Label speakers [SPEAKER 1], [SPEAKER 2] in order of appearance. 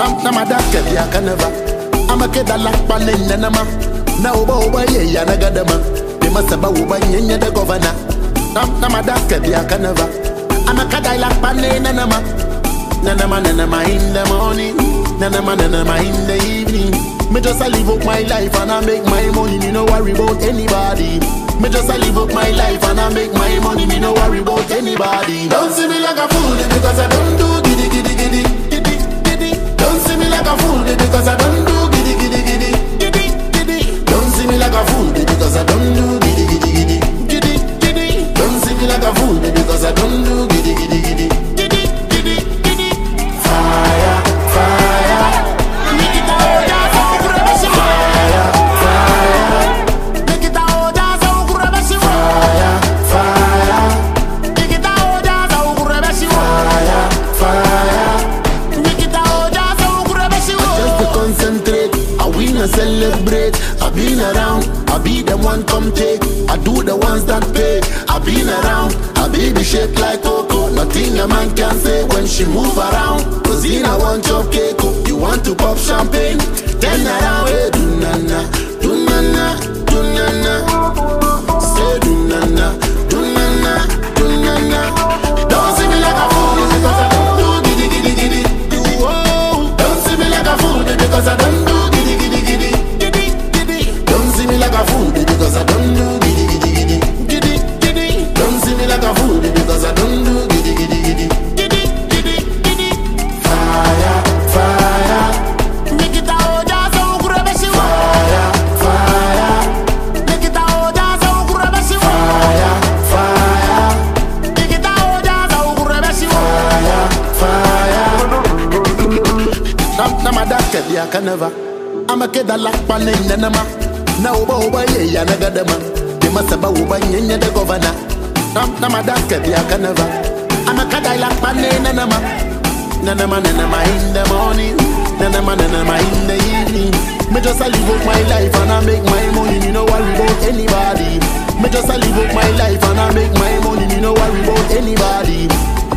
[SPEAKER 1] Nama dake ya kanava. I'ma get a lack pan in the nama. Now over ye yanagadama. They must have over yenya the governor. Nama dake ya kanava. I'ma get a lack pan in the nama. Nanama in the morning. Nanama in the evening. Me just a live up my life and I make my money. Me no worry about anybody. Me just a live up my life and I make my money. Me no worry about anybody. Don't see me like a fool because I don't do giddy giddy giddy giddy giddy. Don't see me like a fool because I don't do giddy giddy giddy giddy giddy. Don't see me like a fool because I don't do giddy giddy giddy giddy giddy. Don't see me like a fool because I don't do giddy giddy giddy giddy giddy giddy. Fire, fire. Make it all down, so grab a fire, fire. Make it all down, so grab a fire, fire. Make it all down, so grab a fire, fire. Make it all down, so grab a fire. Just to concentrate, I win and celebrate. I've been around, I be the one come take. I do the ones that pay. I've been around, I baby shake like Coco. Nothing a man can say when she move around. Rosina want your cake, you want to pop champagne. Turn around, hey, do nana, do nana, do nana. Say do nana, do nana, do nana. Don't see me like a fool because I don't do giddy giddy giddy. Don't see me like a fool because I don't do giddy giddy giddy giddy giddy. Don't see me like a fool because I don't do giddy giddy giddy giddy giddy. Don't see me like a fool because I don't do giddy giddy giddy giddy giddy giddy. Fire, fire. Make it all down, so grab a fire, fire. Make it all down, so grab a fire, fire. Make it all down, so grab a fire, fire. Nama dake ya kanava. I'ma get a lack pan in the nama. Now over ye yanagadama. They must have over yenya the governor. Nama dake ya kanava. I'ma get a lack pan in the nama. Nanama in the morning. Nanama in the evening. Me just a live up my life and I make my money. Me no worry about anybody. Me just a live up my life and I make my money. Me no worry about anybody.